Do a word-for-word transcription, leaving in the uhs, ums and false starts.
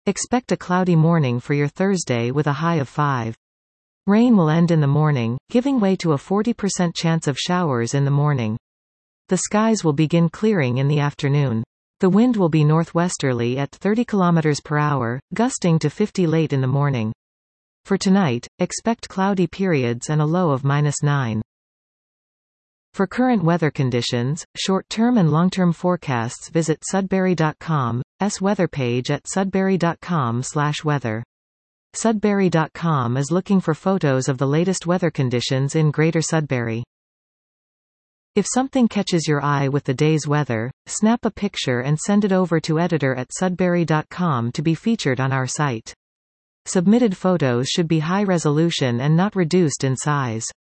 Expect a cloudy morning for your Thursday with a high of five. Rain will end in the morning, giving way to a forty percent chance of showers in the morning. The skies will begin clearing in the afternoon. The wind will be northwesterly at thirty kilometers per hour, gusting to fifty late in the morning. For tonight, expect cloudy periods and a low of minus nine. For current weather conditions, short-term and long-term forecasts, visit Sudbury dot com's weather page at sudbury dot com slash weather. Sudbury dot com is looking for photos of the latest weather conditions in Greater Sudbury. If something catches your eye with the day's weather, snap a picture and send it over to editor at sudbury dot com to be featured on our site. Submitted photos should be high resolution and not reduced in size.